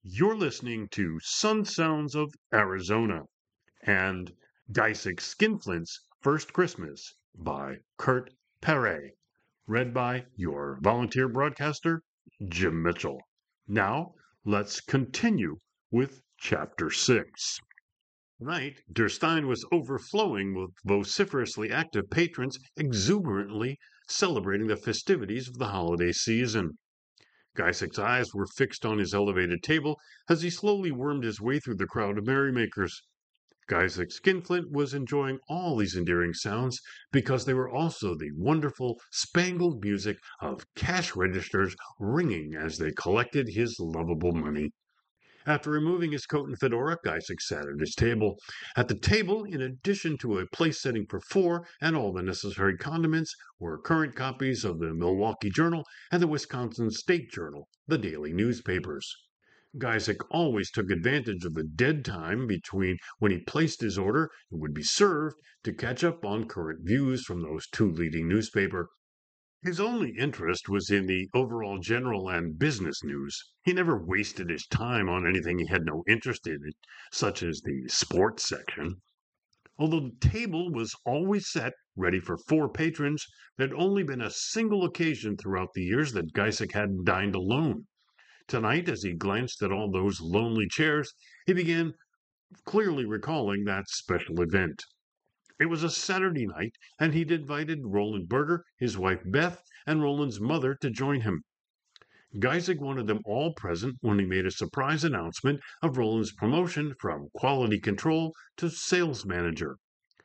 You're listening to Sun Sounds of Arizona and Geisig Skinflint's First Christmas by Kurt Perret, read by your volunteer broadcaster, Jim Mitchell. Now, let's continue with Chapter 6. Tonight, Der Stein was overflowing with vociferously active patrons exuberantly celebrating the festivities of the holiday season. Geisig's eyes were fixed on his elevated table as he slowly wormed his way through the crowd of merrymakers. Geisig Skinflint was enjoying all these endearing sounds because they were also the wonderful spangled music of cash registers ringing as they collected his lovable money. After removing his coat and fedora, Geisig sat at his table. At the table, in addition to a place setting for four and all the necessary condiments, were current copies of the Milwaukee Journal and the Wisconsin State Journal, the daily newspapers. Geisig always took advantage of the dead time between when he placed his order and would be served to catch up on current views from those two leading newspapers. His only interest was in the overall general and business news. He never wasted his time on anything he had no interest in, such as the sports section. Although the table was always set, ready for four patrons, there had only been a single occasion throughout the years that Geisig had dined alone. Tonight, as he glanced at all those lonely chairs, he began clearly recalling that special event. It was a Saturday night, and he'd invited Roland Berger, his wife Beth, and Roland's mother to join him. Geisig wanted them all present when he made a surprise announcement of Roland's promotion from quality control to sales manager.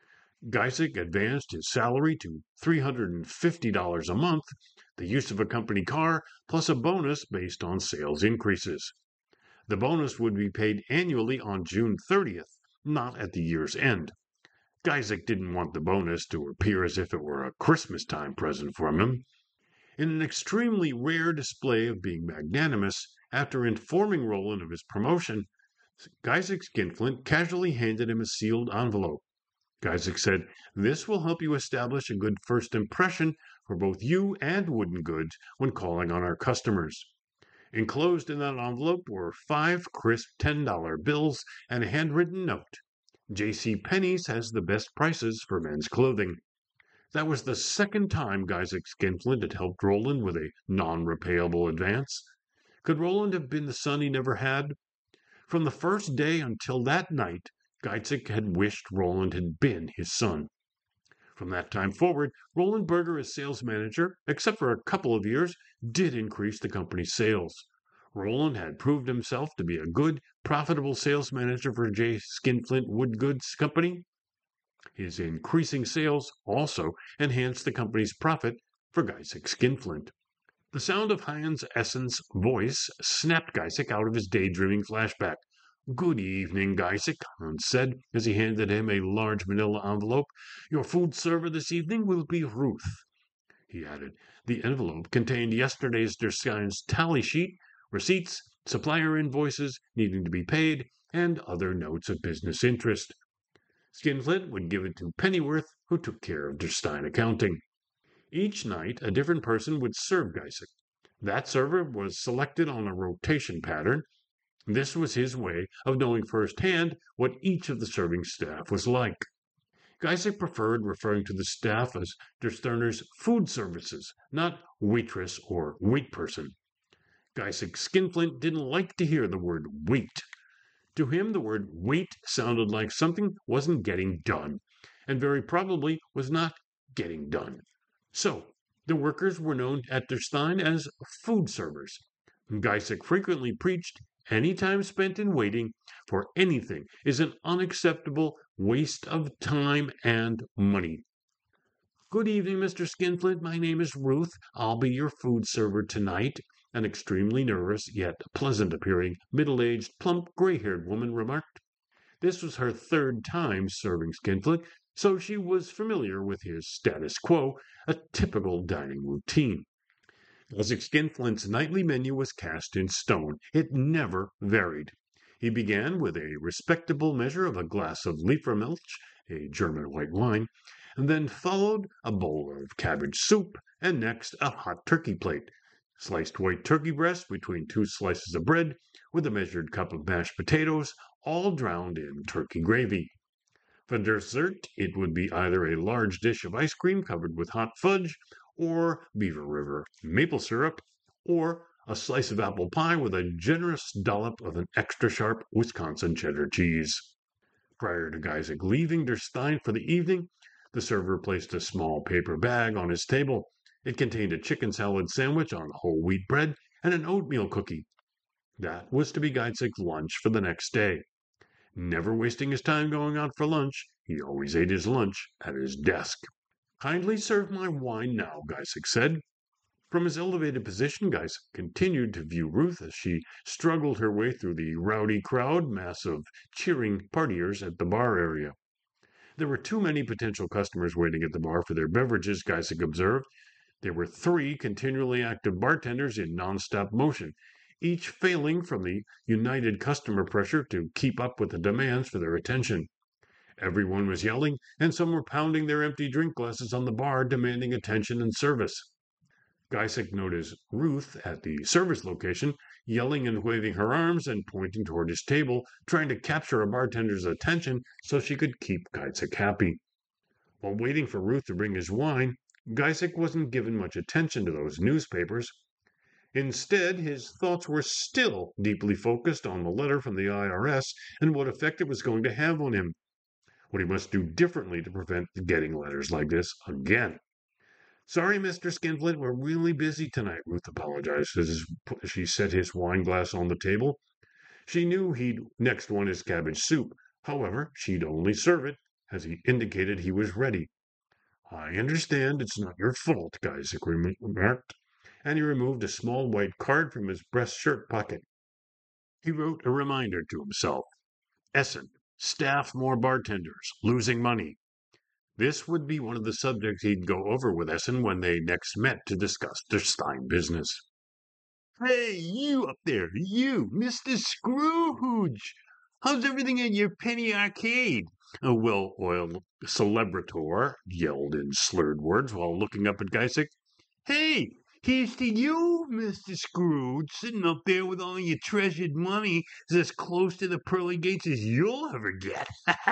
Geisig advanced his salary to $350 a month, the use of a company car, plus a bonus based on sales increases. The bonus would be paid annually on June 30th, not at the year's end. Geisig didn't want the bonus to appear as if it were a Christmas time present from him. In an extremely rare display of being magnanimous, after informing Roland of his promotion, Geisig Skinflint casually handed him a sealed envelope. Geisig said, "This will help you establish a good first impression for both you and Wooden Goods when calling on our customers." Enclosed in that envelope were 5 crisp $10 bills and a handwritten note. J.C. Penney's has the best prices for men's clothing. That was the second time Geisig Skinflint had helped Roland with a non-repayable advance. Could Roland have been the son he never had? From the first day until that night, Geisig had wished Roland had been his son. From that time forward, Roland Berger as sales manager, except for a couple of years, did increase the company's sales. Roland had proved himself to be a good, profitable sales manager for J. Skinflint Wood Goods Company. His increasing sales also enhanced the company's profit for Geisig Skinflint. The sound of Hans Essen's voice snapped Geisig out of his daydreaming flashback. "Good evening, Geisig," Hans said as he handed him a large manila envelope. "Your food server this evening will be Ruth," he added. The envelope contained yesterday's Der Stein's tally sheet, receipts, supplier invoices needing to be paid, and other notes of business interest. Skinflint would give it to Pennyworth, who took care of Der Stein accounting. Each night a different person would serve Geisig. That server was selected on a rotation pattern. This was his way of knowing firsthand what each of the serving staff was like. Geisig preferred referring to the staff as Der Sterner's food services, not waitress or wait person. Geisig Skinflint didn't like to hear the word wait. To him, the word wait sounded like something wasn't getting done, and very probably was not getting done. So, the workers were known at Der Stein as food servers. Geisig frequently preached, "Any time spent in waiting for anything is an unacceptable waste of time and money." "Good evening, Mr. Skinflint. My name is Ruth. I'll be your food server tonight," an extremely nervous, yet pleasant appearing, middle-aged, plump, gray-haired woman remarked. This was her third time serving Skinflint, so she was familiar with his status quo, a typical dining routine. Geisig Skinflint's nightly menu was cast in stone. It never varied. He began with a respectable measure of a glass of Liefermilch, a German white wine, and then followed a bowl of cabbage soup, and next a hot turkey plate. sliced white turkey breast between 2 slices of bread, with a measured cup of mashed potatoes, all drowned in turkey gravy. For dessert, it would be either a large dish of ice cream covered with hot fudge, or Beaver River maple syrup, or a slice of apple pie with a generous dollop of an extra sharp Wisconsin cheddar cheese. Prior to Geisig leaving Der Stein for the evening, the server placed a small paper bag on his table. It contained a chicken salad sandwich on whole wheat bread and an oatmeal cookie. That was to be Geisig's lunch for the next day. Never wasting his time going out for lunch, he always ate his lunch at his desk. Kindly serve my wine now, Geisig said. From his elevated position, Geisig continued to view Ruth as she struggled her way through the rowdy crowd, mass of cheering partiers at the bar area. There were too many potential customers waiting at the bar for their beverages, Geisig observed. There were 3 continually active bartenders in nonstop motion, each failing from the united customer pressure to keep up with the demands for their attention. Everyone was yelling, and some were pounding their empty drink glasses on the bar, demanding attention and service. Geisig noticed Ruth at the service location, yelling and waving her arms and pointing toward his table, trying to capture a bartender's attention so she could keep Geisig happy. While waiting for Ruth to bring his wine, Geisig wasn't given much attention to those newspapers. Instead, his thoughts were still deeply focused on the letter from the IRS and what effect it was going to have on him. What he must do differently to prevent getting letters like this again. Sorry, Mr. Skinflint, we're really busy tonight, Ruth apologized as she set his wine glass on the table. She knew he'd next want his cabbage soup. However, she'd only serve it, as he indicated he was ready. I understand it's not your fault, Geisig remarked, and he removed a small white card from his breast shirt pocket. He wrote a reminder to himself. Essen, staff more bartenders, losing money. This would be one of the subjects he'd go over with Essen when they next met to discuss their Stein business. Hey, you up there, you, Mr. Scrooge! How's everything at your penny arcade? A well-oiled celebrator yelled in slurred words while looking up at Geisig. Hey, here's to you, Mr. Scrooge, sitting up there with all your treasured money as close to the pearly gates as you'll ever get.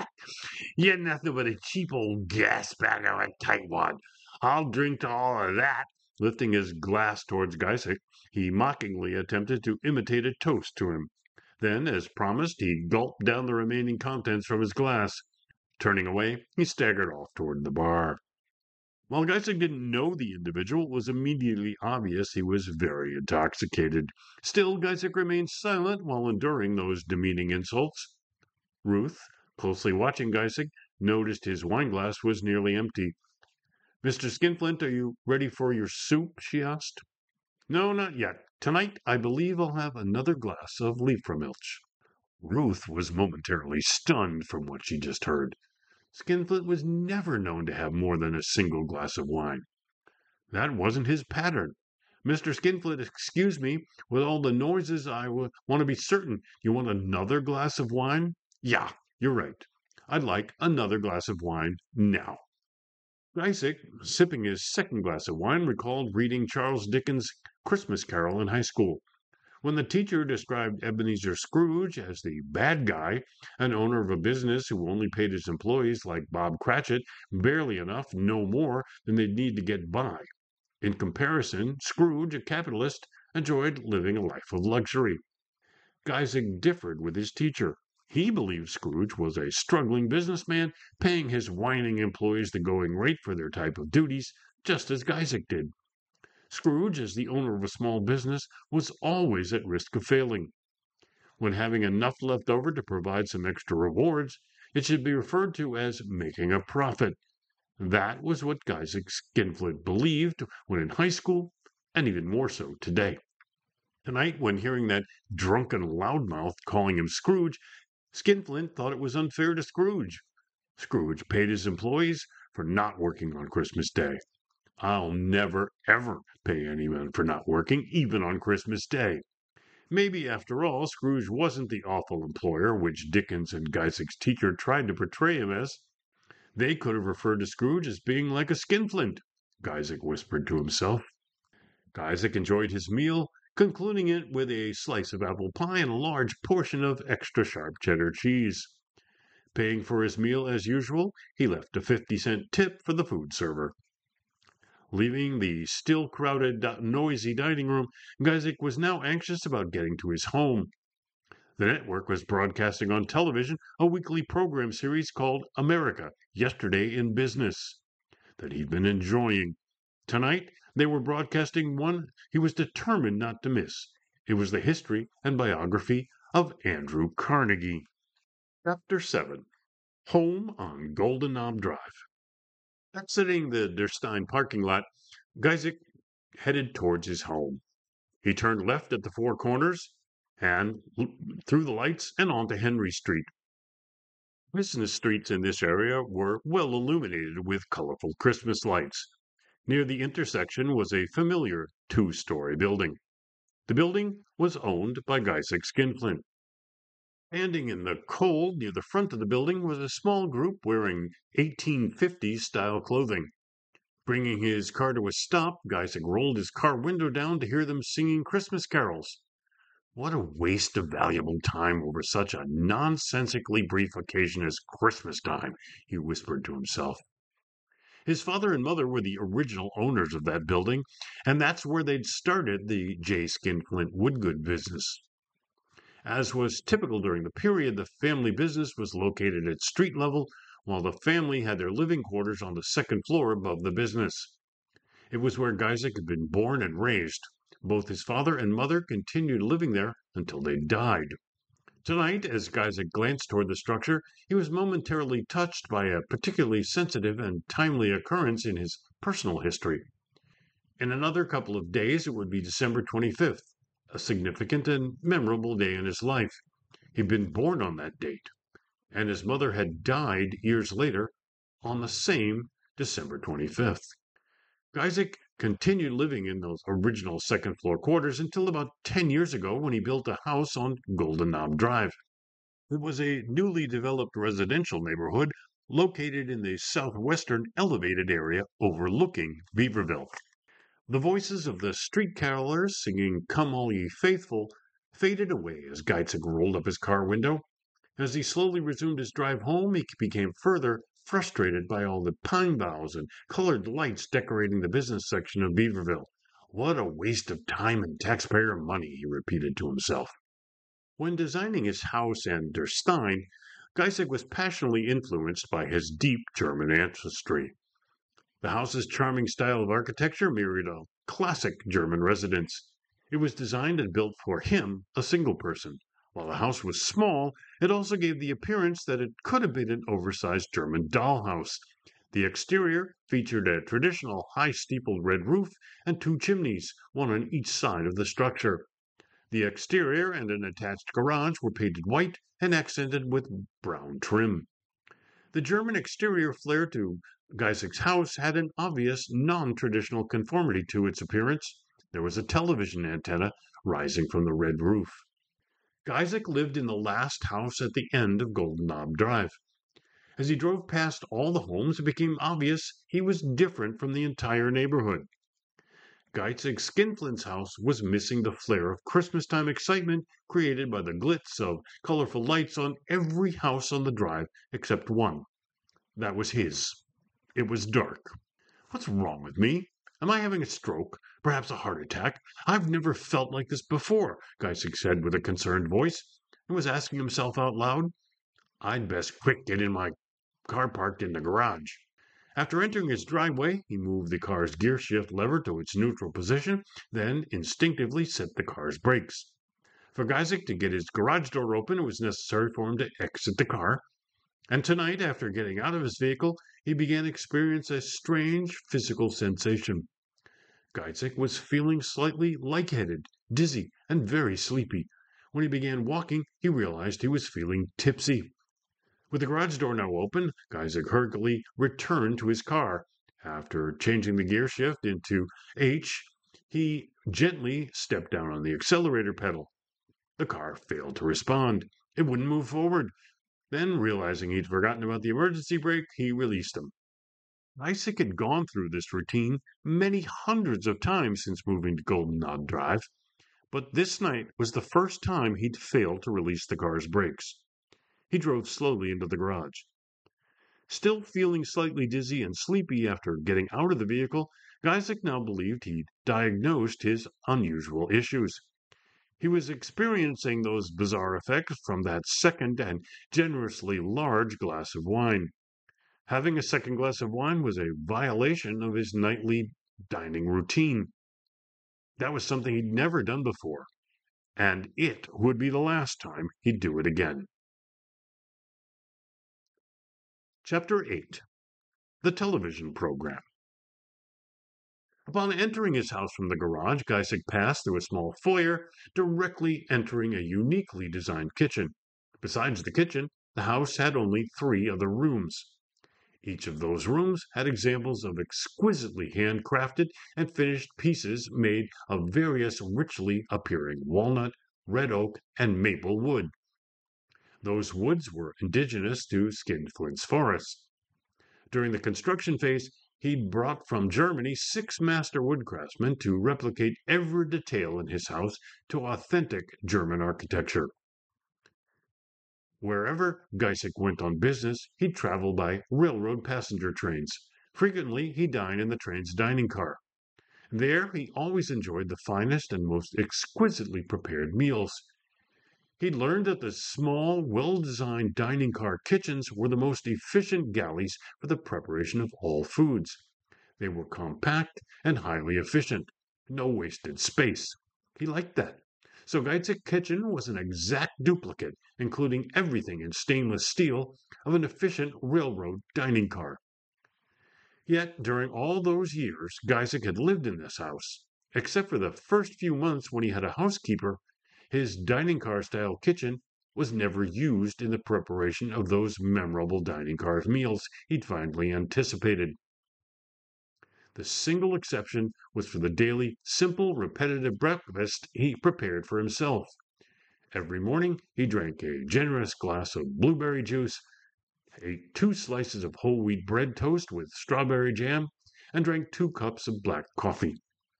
You're nothing but a cheap old gas bag of a tightwad. I'll drink to all of that. Lifting his glass towards Geisig, he mockingly attempted to imitate a toast to him. Then, as promised, he gulped down the remaining contents from his glass. Turning away, he staggered off toward the bar. While Geisig didn't know the individual, it was immediately obvious he was very intoxicated. Still, Geisig remained silent while enduring those demeaning insults. Ruth, closely watching Geisig, noticed his wineglass was nearly empty. Mr. Skinflint, are you ready for your soup? She asked. No, not yet. Tonight, I believe I'll have another glass of Liefremilch. Ruth was momentarily stunned from what she just heard. Skinflint was never known to have more than a single glass of wine. That wasn't his pattern. Mr. Skinflint, excuse me, with all the noises, I want to be certain. You want another glass of wine? Yeah, you're right. I'd like another glass of wine now. Geisig, sipping his second glass of wine, recalled reading Charles Dickens' Christmas Carol in high school. When the teacher described Ebenezer Scrooge as the bad guy, an owner of a business who only paid his employees like Bob Cratchit barely enough, no more than they'd need to get by. In comparison, Scrooge, a capitalist, enjoyed living a life of luxury. Geisig differed with his teacher. He believed Scrooge was a struggling businessman, paying his whining employees the going rate for their type of duties, just as Geisig did. Scrooge, as the owner of a small business, was always at risk of failing. When having enough left over to provide some extra rewards, it should be referred to as making a profit. That was what Geisig Skinflint believed when in high school, and even more so today. Tonight, when hearing that drunken loudmouth calling him Scrooge, Skinflint thought it was unfair to Scrooge. Scrooge paid his employees for not working on Christmas Day. I'll never, ever pay anyone for not working, even on Christmas Day. Maybe, after all, Scrooge wasn't the awful employer which Dickens and Geisig's teacher tried to portray him as. They could have referred to Scrooge as being like a skinflint, Geisig whispered to himself. Isaac enjoyed his meal, concluding it with a slice of apple pie and a large portion of extra sharp cheddar cheese. Paying for his meal as usual, he left a 50-cent tip for the food server. Leaving the still crowded, noisy dining room, Isaac was now anxious about getting to his home. The network was broadcasting on television a weekly program series called America Yesterday in Business that he'd been enjoying. Tonight, they were broadcasting one he was determined not to miss. It was the history and biography of Andrew Carnegie. Chapter 7. Home on Golden Knob Drive. Exiting the Derstein parking lot, Geisig headed towards his home. He turned left at the Four Corners and through the lights and onto Henry Street. Business streets in this area were well illuminated with colorful Christmas lights. Near the intersection was a familiar two-story building. The building was owned by Geisig Skinflint. Standing in the cold near the front of the building was a small group wearing 1850s style clothing. Bringing his car to a stop, Geisig rolled his car window down to hear them singing Christmas carols. What a waste of valuable time over such a nonsensically brief occasion as Christmas time, he whispered to himself. His father and mother were the original owners of that building, and that's where they'd started the J. Skinflint Woodgood business. As was typical during the period, the family business was located at street level, while the family had their living quarters on the second floor above the business. It was where Geisig had been born and raised. Both his father and mother continued living there until they died. Tonight, as Geisig glanced toward the structure, he was momentarily touched by a particularly sensitive and timely occurrence in his personal history. In another couple of days, it would be December 25th, a significant and memorable day in his life. He'd been born on that date, and his mother had died years later on the same December 25th. Geisig continued living in those original second floor quarters until about 10 years ago when he built a house on Golden Knob Drive. It was a newly developed residential neighborhood located in the southwestern elevated area overlooking Beaverville. The voices of the street carolers singing Come All Ye Faithful faded away as Geisig rolled up his car window. As he slowly resumed his drive home, he became further frustrated by all the pine boughs and colored lights decorating the business section of Beaverville. What a waste of time and taxpayer money, he repeated to himself. When designing his house and Der Stein, Geisig was passionately influenced by his deep German ancestry. The house's charming style of architecture mirrored a classic German residence. It was designed and built for him, a single person. While the house was small, it also gave the appearance that it could have been an oversized German dollhouse. The exterior featured a traditional high-steepled red roof and two chimneys, one on each side of the structure. The exterior and an attached garage were painted white and accented with brown trim. The German exterior flair to Geisig's house had an obvious non-traditional conformity to its appearance. There was a television antenna rising from the red roof. Geisig lived in the last house at the end of Golden Knob Drive. As he drove past all the homes, it became obvious he was different from the entire neighborhood. Geisig Skinflint's house was missing the flair of Christmas-time excitement created by the glitz of colorful lights on every house on the drive except one. That was his. It was dark. What's wrong with me? Am I having a stroke? Perhaps a heart attack? I've never felt like this before, Geisig said with a concerned voice, and was asking himself out loud. I'd best quick get in my car parked in the garage. After entering his driveway, he moved the car's gear shift lever to its neutral position, then instinctively set the car's brakes. For Geisig to get his garage door open, it was necessary for him to exit the car. And tonight, after getting out of his vehicle, he began to experience a strange physical sensation. Geisig was feeling slightly lightheaded, dizzy, and very sleepy. When he began walking, he realized he was feeling tipsy. With the garage door now open, Geisig hurriedly returned to his car. After changing the gear shift into H, he gently stepped down on the accelerator pedal. The car failed to respond. It wouldn't move forward. Then, realizing he'd forgotten about the emergency brake, he released him. Isaac had gone through this routine many hundreds of times since moving to Golden Knot Drive, but this night was the first time he'd failed to release the car's brakes. He drove slowly into the garage. Still feeling slightly dizzy and sleepy after getting out of the vehicle, Isaac now believed he'd diagnosed his unusual issues. He was experiencing those bizarre effects from that second and generously large glass of wine. Having a second glass of wine was a violation of his nightly dining routine. That was something he'd never done before, and it would be the last time he'd do it again. Chapter 8. The Television Program. Upon entering his house from the garage, Geisig passed through a small foyer, directly entering a uniquely designed kitchen. Besides the kitchen, the house had only 3 other rooms. Each of those rooms had examples of exquisitely handcrafted and finished pieces made of various richly appearing walnut, red oak, and maple wood. Those woods were indigenous to Skinflint's forest. During the construction phase, he'd brought from Germany 6 master woodcraftsmen to replicate every detail in his house to authentic German architecture. Wherever Geisig went on business, he'd travel by railroad passenger trains. Frequently, he'd dine in the train's dining car. There, he always enjoyed the finest and most exquisitely prepared meals. He'd learned that the small, well-designed dining car kitchens were the most efficient galleys for the preparation of all foods. They were compact and highly efficient. No wasted space. He liked that. So Geizig's kitchen was an exact duplicate, including everything in stainless steel, of an efficient railroad dining car. Yet, during all those years Geisig had lived in this house, except for the first few months when he had a housekeeper, his dining car style kitchen was never used in the preparation of those memorable dining car meals he'd finally anticipated. The single exception was for the daily, simple, repetitive breakfast he prepared for himself. Every morning he drank a generous glass of blueberry juice, ate 2 slices of whole wheat bread toast with strawberry jam, and drank 2 cups of black coffee.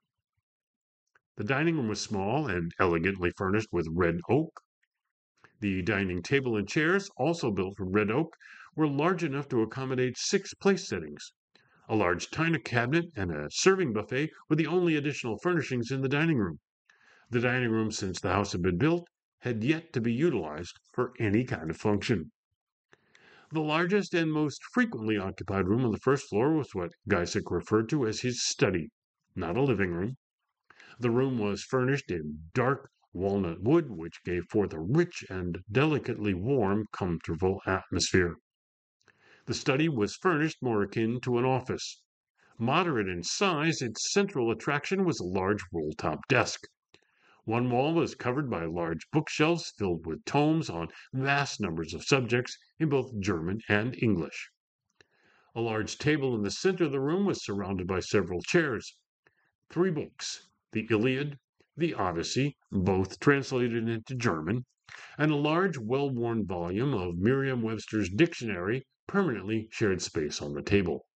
The dining room was small and elegantly furnished with red oak. The dining table and chairs, also built from red oak, were large enough to accommodate 6 place settings. A large china cabinet and a serving buffet were the only additional furnishings in the dining room. The dining room, since the house had been built, had yet to be utilized for any kind of function. The largest and most frequently occupied room on the first floor was what Geisig referred to as his study, not a living room. The room was furnished in dark walnut wood, which gave forth a rich and delicately warm, comfortable atmosphere. The study was furnished more akin to an office. Moderate in size, its central attraction was a large roll-top desk. One wall was covered by large bookshelves filled with tomes on vast numbers of subjects in both German and English. A large table in the center of the room was surrounded by several chairs. 3 books, the Iliad, the Odyssey, both translated into German, and a large, well-worn volume of Merriam-Webster's dictionary permanently shared space on the table.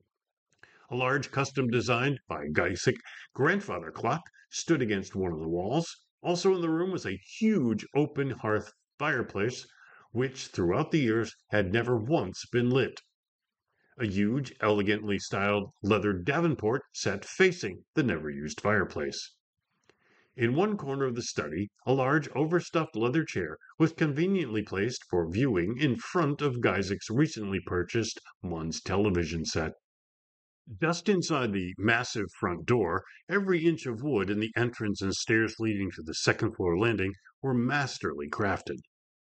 A large custom-designed by Geisig grandfather clock stood against one of the walls. Also in the room was a huge open hearth fireplace, which throughout the years had never once been lit. A huge, elegantly styled leather davenport sat facing the never-used fireplace. In one corner of the study, a large overstuffed leather chair was conveniently placed for viewing in front of Geisig's recently purchased Mund's television set. Just inside the massive front door, every inch of wood in the entrance and stairs leading to the second-floor landing were masterly crafted.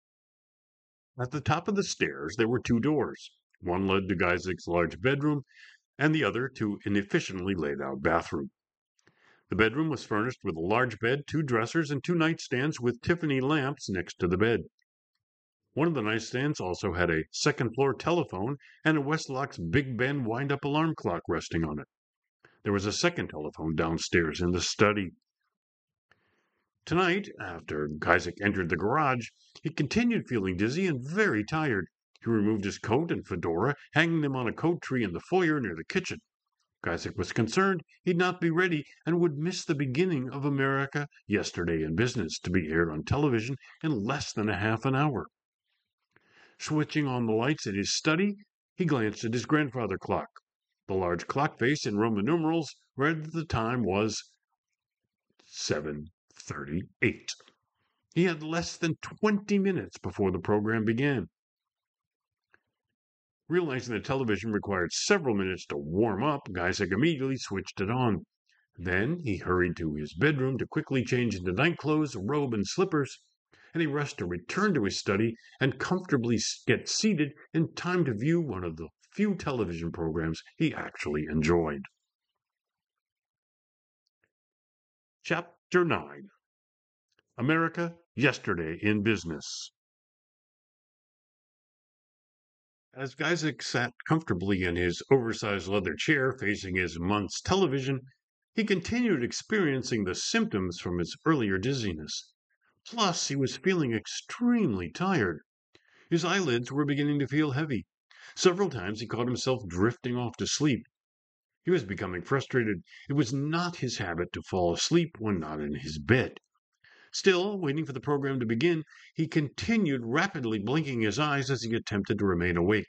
At the top of the stairs, there were 2 doors. One led to Geisig's large bedroom, and the other to an efficiently laid-out bathroom. The bedroom was furnished with a large bed, 2 dressers, and 2 nightstands with Tiffany lamps next to the bed. One of the nightstands also had a second-floor telephone and a Westlocks Big Ben wind-up alarm clock resting on it. There was a second telephone downstairs in the study. Tonight, after Geisig entered the garage, he continued feeling dizzy and very tired. He removed his coat and fedora, hanging them on a coat tree in the foyer near the kitchen. Isaac was concerned he'd not be ready and would miss the beginning of America Yesterday in Business, to be aired on television in less than a half an hour. Switching on the lights in his study, he glanced at his grandfather clock. The large clock face in Roman numerals read that the time was 7:38. He had less than 20 minutes before the program began. Realizing that television required several minutes to warm up, Isaac immediately switched it on. Then he hurried to his bedroom to quickly change into nightclothes, a robe, and slippers, and he rushed to return to his study and comfortably get seated in time to view one of the few television programs he actually enjoyed. Chapter 9: America Yesterday in Business. As Isaac sat comfortably in his oversized leather chair facing his month's television, he continued experiencing the symptoms from his earlier dizziness. Plus, he was feeling extremely tired. His eyelids were beginning to feel heavy. Several times he caught himself drifting off to sleep. He was becoming frustrated. It was not his habit to fall asleep when not in his bed. Still, waiting for the program to begin, he continued rapidly blinking his eyes as he attempted to remain awake.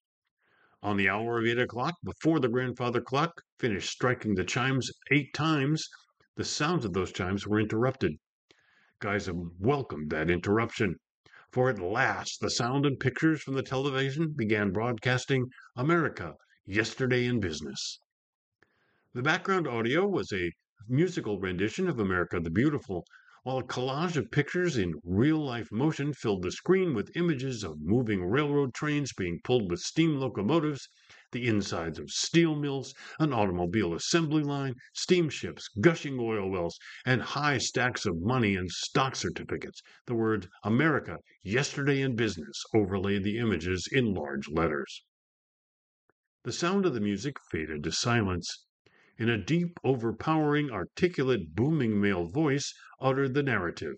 On the hour of 8 o'clock, before the grandfather clock finished striking the chimes 8 times, the sounds of those chimes were interrupted. Geisel welcomed that interruption, for at last the sound and pictures from the television began broadcasting America Yesterday in Business. The background audio was a musical rendition of America the Beautiful, while a collage of pictures in real-life motion filled the screen with images of moving railroad trains being pulled with steam locomotives, the insides of steel mills, an automobile assembly line, steamships, gushing oil wells, and high stacks of money and stock certificates. The word America Yesterday in Business overlaid the images in large letters. The sound of the music faded to silence. In a deep, overpowering, articulate, booming male voice uttered the narrative.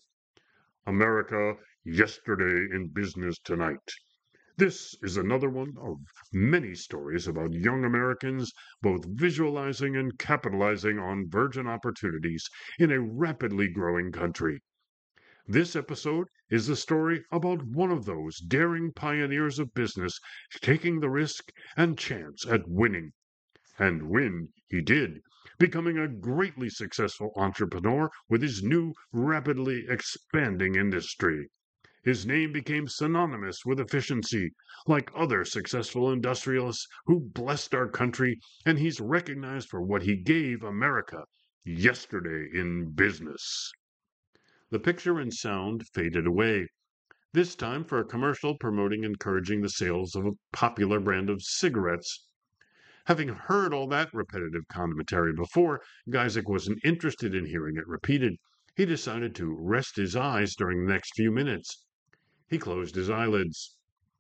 America Yesterday in Business Tonight. This is another one of many stories about young Americans both visualizing and capitalizing on virgin opportunities in a rapidly growing country. This episode is the story about one of those daring pioneers of business taking the risk and chance at winning. And win he did, becoming a greatly successful entrepreneur with his new, rapidly expanding industry. His name became synonymous with efficiency, like other successful industrialists who blessed our country, and he's recognized for what he gave America yesterday in business. The picture and sound faded away, this time for a commercial promoting encouraging the sales of a popular brand of cigarettes. Having heard all that repetitive commentary before, Isaac wasn't interested in hearing it repeated. He decided to rest his eyes during the next few minutes. He closed his eyelids.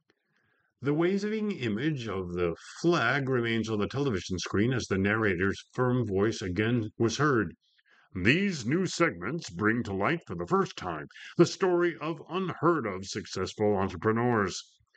The waving image of the flag remains on the television screen as the narrator's firm voice again was heard. These new segments bring to light for the first time the story of unheard of successful entrepreneurs.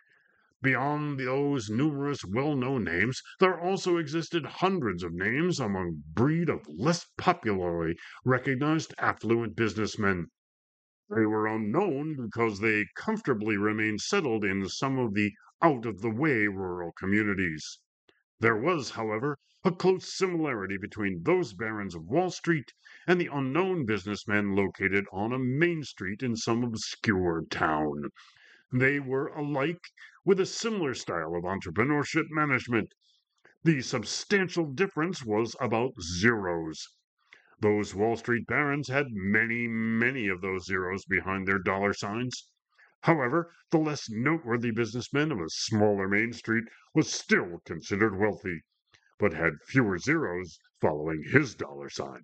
Beyond those numerous well-known names, there also existed hundreds of names among breed of less popularly recognized affluent businessmen. They were unknown because they comfortably remained settled in some of the out-of-the-way rural communities. There was, however, a close similarity between those barons of Wall Street and the unknown businessmen located on a main street in some obscure town. They were alike with a similar style of entrepreneurship management. The substantial difference was about zeros. Those Wall Street barons had many, many of those zeros behind their dollar signs. However, the less noteworthy businessman of a smaller Main Street was still considered wealthy, but had fewer zeros following his dollar sign.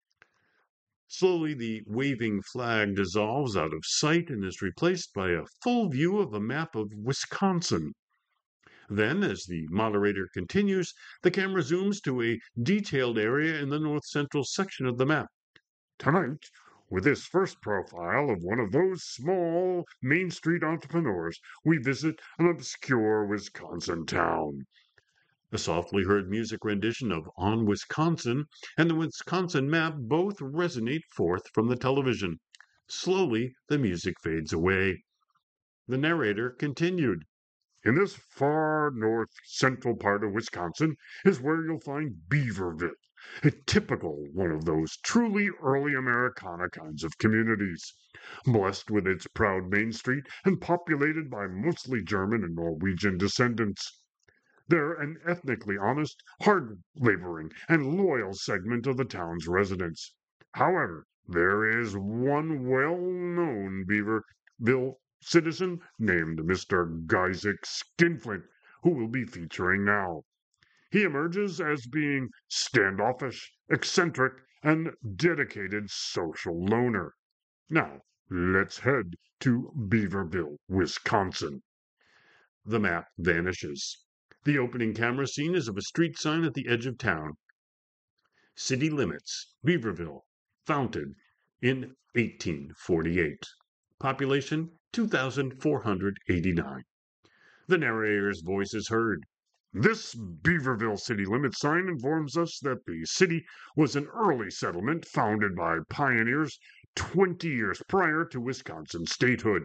Slowly, the waving flag dissolves out of sight and is replaced by a full view of a map of Wisconsin. Then, as the moderator continues, the camera zooms to a detailed area in the north central section of the map. Tonight, With this first profile of one of those small Main Street entrepreneurs, we visit an obscure Wisconsin town. The softly heard music rendition of On Wisconsin and the Wisconsin map both resonate forth from the television. Slowly, the music fades away. The narrator continued. In this far north central part of Wisconsin is where you'll find Beaverville, a typical one of those truly early Americana kinds of communities, blessed with its proud Main Street and populated by mostly German and Norwegian descendants. They're an ethnically honest, hard laboring, and loyal segment of the town's residents. However, there is one well known Beaverville citizen named Mr. Isaac Skinflint, who we'll be featuring now. He emerges as being standoffish, eccentric, and dedicated social loner. Now, let's head to Beaverville, Wisconsin. The map vanishes. The opening camera scene is of a street sign at the edge of town. City limits, Beaverville, founded in 1848. Population 2,489. The narrator's voice is heard. This Beaverville city limit sign informs us that the city was an early settlement founded by pioneers 20 years prior to Wisconsin statehood.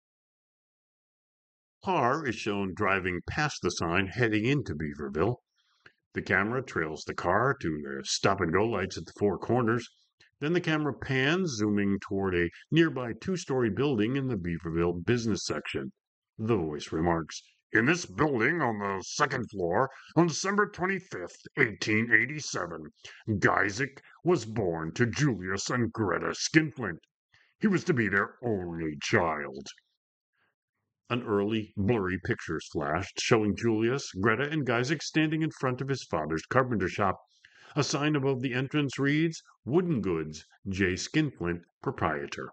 Car is shown driving past the sign heading into Beaverville. The camera trails the car to the stop and go lights at the four corners. Then the camera pans, zooming toward a nearby two-story building in the Beaverville business section. The voice remarks, in this building on the second floor, on December 25th, 1887, Isaac was born to Julius and Greta Skinflint. He was to be their only child. An early, blurry pictures flashed, showing Julius, Greta, and Isaac standing in front of his father's carpenter shop. A sign above the entrance reads, Wooden Goods, J. Skinflint, Proprietor.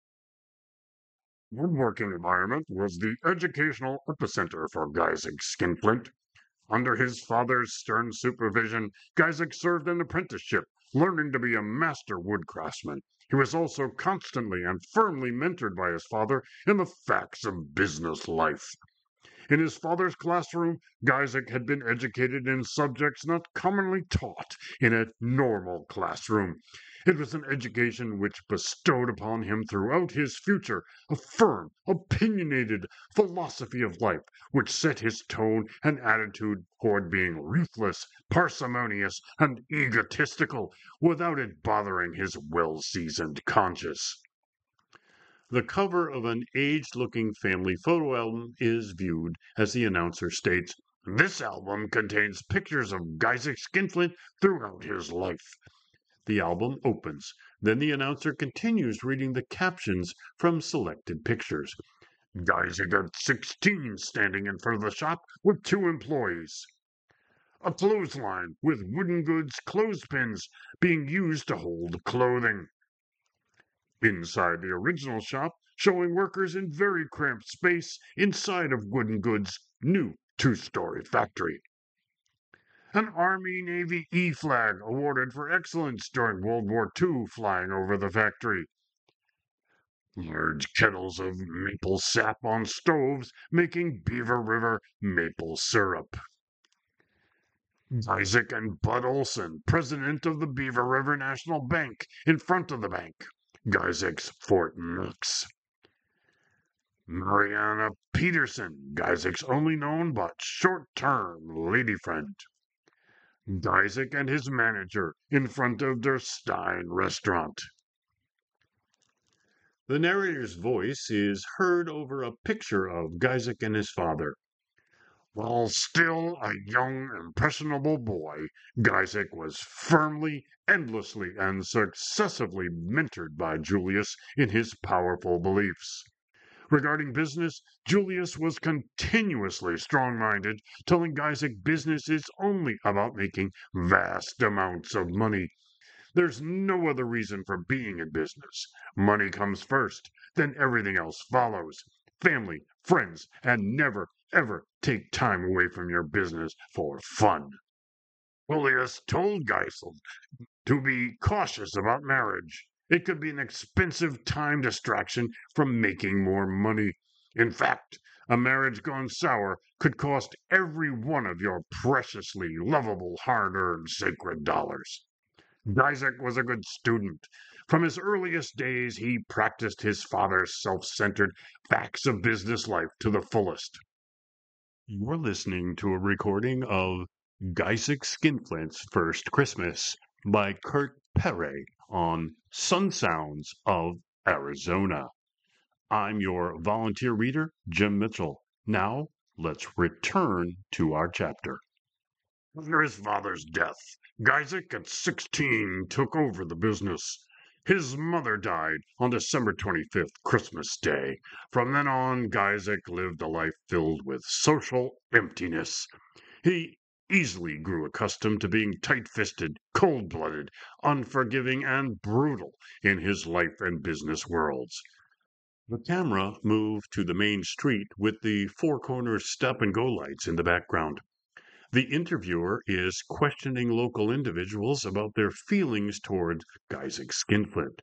Woodworking environment was the educational epicenter for Isaac Skinflint. Under his father's stern supervision, Isaac served an apprenticeship, learning to be a master wood craftsman. He was also constantly and firmly mentored by his father in the facts of business life. In his father's classroom, Isaac had been educated in subjects not commonly taught in a normal classroom. It was an education which bestowed upon him throughout his future a firm, opinionated philosophy of life, which set his tone and attitude toward being ruthless, parsimonious, and egotistical, without it bothering his well-seasoned conscience. The cover of an aged-looking family photo album is viewed as the announcer states, This album contains pictures of Isaac Skinflint throughout his life. The album opens. Then the announcer continues reading the captions from selected pictures. Isaac at 16 standing in front of the shop with two employees. A clothesline with wooden goods clothespins being used to hold clothing. Inside the original shop, showing workers in very cramped space inside of Wooden Goods' new two-story factory. An Army-Navy E-flag awarded for excellence during World War II flying over the factory. Large kettles of maple sap on stoves making Beaver River maple syrup. Isaac and Bud Olson, president of the Beaver River National Bank, in front of the bank. Isaac's Fort Knox. Mariana Peterson, Isaac's only known but short-term lady friend. Isaac and his manager in front of Der Stein restaurant. The narrator's voice is heard over a picture of Isaac and his father. While still a young, impressionable boy, Isaac was firmly, endlessly, and successively mentored by Julius in his powerful beliefs. Regarding business, Julius was continuously strong-minded, telling Isaac business is only about making vast amounts of money. There's no other reason for being in business. Money comes first, then everything else follows. Family, friends, and never, ever take time away from your business for fun. Julius told Geisel to be cautious about marriage. It could be an expensive time distraction from making more money. In fact, a marriage gone sour could cost every one of your preciously lovable hard earned sacred dollars. Isaac was a good student. From his earliest days, he practiced his father's self centered facts of business life to the fullest. You're listening to a recording of Isaac Skinflint's First Christmas by Kurt Perry on Sun Sounds of Arizona. I'm your volunteer reader, Jim Mitchell. Now, let's return to our chapter. After his father's death, Isaac at 16 took over the business. His mother died on December 25th, Christmas Day. From then on, Isaac lived a life filled with social emptiness. He easily grew accustomed to being tight fisted, cold blooded, unforgiving, and brutal in his life and business worlds. The camera moved to the main street with the Four Corners stop and go lights in the background. The interviewer is questioning local individuals about their feelings toward Isaac Skinflint.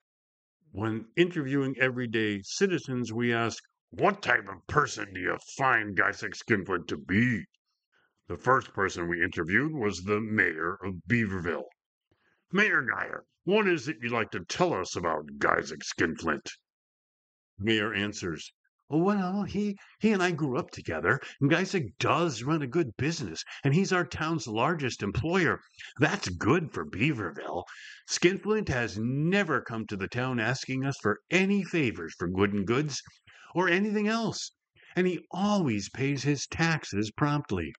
When interviewing everyday citizens, we ask, what type of person do you find Isaac Skinflint to be? The first person we interviewed was the mayor of Beaverville. Mayor Geyer, what is it you'd like to tell us about Isaac Skinflint? Mayor answers, well, he and I grew up together, and Isaac does run a good business, and he's our town's largest employer. That's good for Beaverville. Skinflint has never come to the town asking us for any favors for goods or anything else, and he always pays his taxes promptly.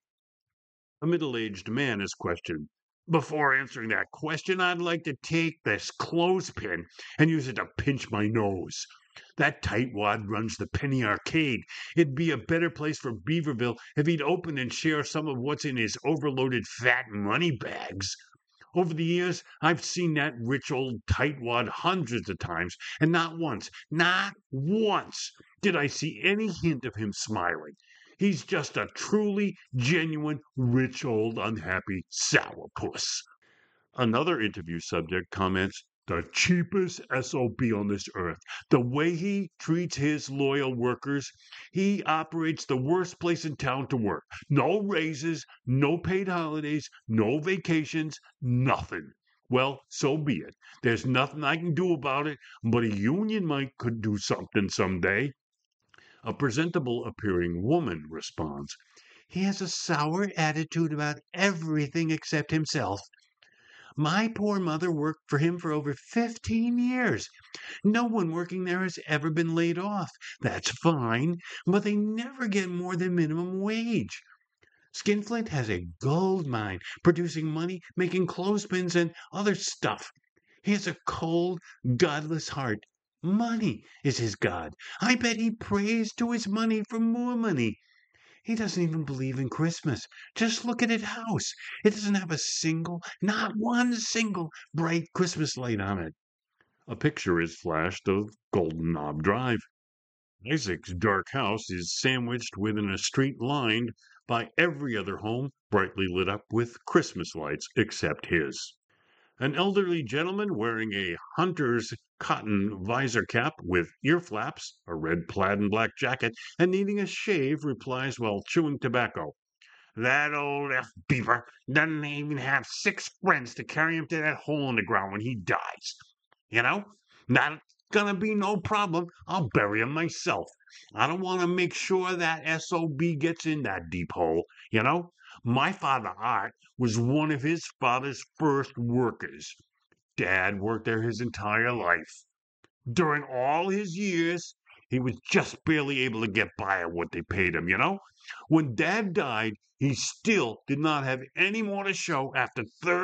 A middle-aged man is questioned. Before answering that question, I'd like to take this clothespin and use it to pinch my nose. That tightwad runs the Penny Arcade. It'd be a better place for Beaverville if he'd open and share some of what's in his overloaded fat money bags. Over the years, I've seen that rich old tightwad hundreds of times, and not once did I see any hint of him smiling. He's just a truly genuine, rich old unhappy sourpuss. Another interview subject comments, the cheapest SOB on this earth. The way he treats his loyal workers, he operates the worst place in town to work. No raises, no paid holidays, no vacations, nothing. Well, so be it. There's nothing I can do about it, but a union could do something someday. A presentable appearing woman responds, he has a sour attitude about everything except himself. My poor mother worked for him for over 15 years. No one working there has ever been laid off. That's fine, but they never get more than minimum wage. Skinflint has a gold mine, producing money, making clothespins and other stuff. He has a cold, godless heart. Money is his god. I bet he prays to his money for more money. He doesn't even believe in Christmas. Just look at his house. It doesn't have not one single bright Christmas light on it. A picture is flashed of Golden Knob Drive. Isaac's dark house is sandwiched within a street lined by every other home brightly lit up with Christmas lights except his. An elderly gentleman wearing a hunter's cotton visor cap with ear flaps, a red plaid and black jacket, and needing a shave replies while chewing tobacco. That old Beaver doesn't even have 6 friends to carry him to that hole in the ground when he dies. You know, not gonna be no problem. I'll bury him myself. I don't want to make sure that SOB gets in that deep hole. My father Art was one of his father's first workers. Dad worked there his entire life. During all his years, he was just barely able to get by on what they paid him. When Dad died, he still did not have any more to show after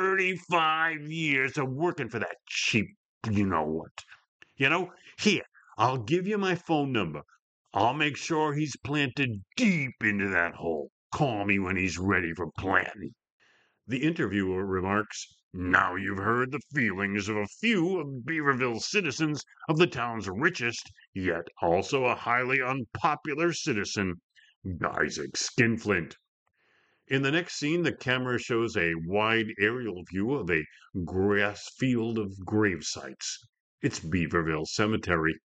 35 years of working for that cheap, you know what. Here, I'll give you my phone number. I'll make sure he's planted deep into that hole. Call me when he's ready for planting. The interviewer remarks, now you've heard the feelings of a few of Beaverville's citizens of the town's richest, yet also a highly unpopular citizen, Isaac Skinflint. In the next scene, the camera shows a wide aerial view of a grass field of grave sites. It's Beaverville Cemetery.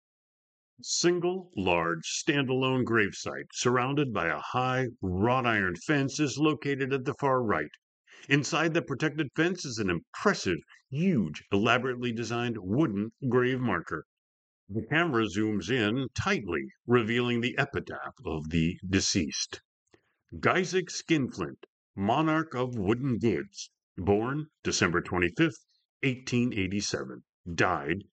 Single, large, standalone gravesite surrounded by a high wrought iron fence is located at the far right. Inside the protected fence is an impressive, huge, elaborately designed wooden grave marker. The camera zooms in tightly, revealing the epitaph of the deceased. Geisig Skinflint, monarch of wooden goods, born December 25th, 1887, died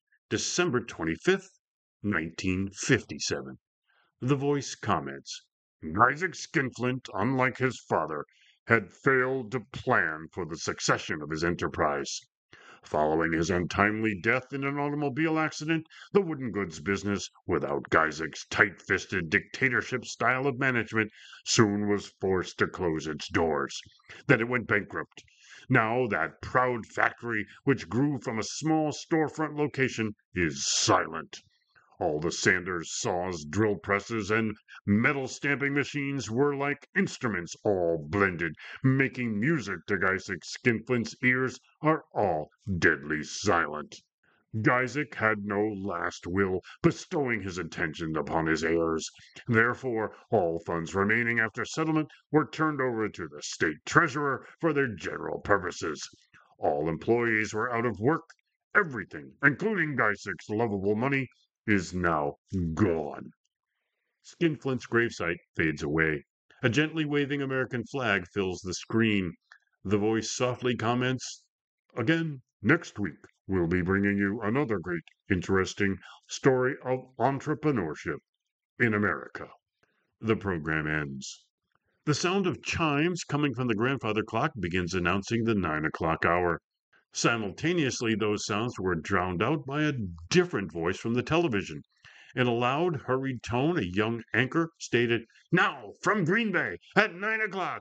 December 25th, 1957. The voice comments, Geisig Skinflint, unlike his father, had failed to plan for the succession of his enterprise. Following his untimely death in an automobile accident, the wooden goods business, without Geisig's tight-fisted dictatorship style of management, soon was forced to close its doors. Then it went bankrupt. Now that proud factory, which grew from a small storefront location, is silent. All the sanders, saws, drill presses, and metal stamping machines were like instruments all blended, making music to Geisig Skinflint's ears are all deadly silent. Geisig had no last will, bestowing his attention upon his heirs. Therefore, all funds remaining after settlement were turned over to the state treasurer for their general purposes. All employees were out of work. Everything, including Geisig's lovable money, is now gone. Skinflint's gravesite fades away. A gently waving American flag fills the screen. The voice softly comments, Again, next week, we'll be bringing you another great, interesting story of entrepreneurship in America. The program ends. The sound of chimes coming from the grandfather clock begins announcing the 9 o'clock hour. Simultaneously, those sounds were drowned out by a different voice from the television. In a loud, hurried tone, a young anchor stated, Now, from Green Bay, at 9 o'clock,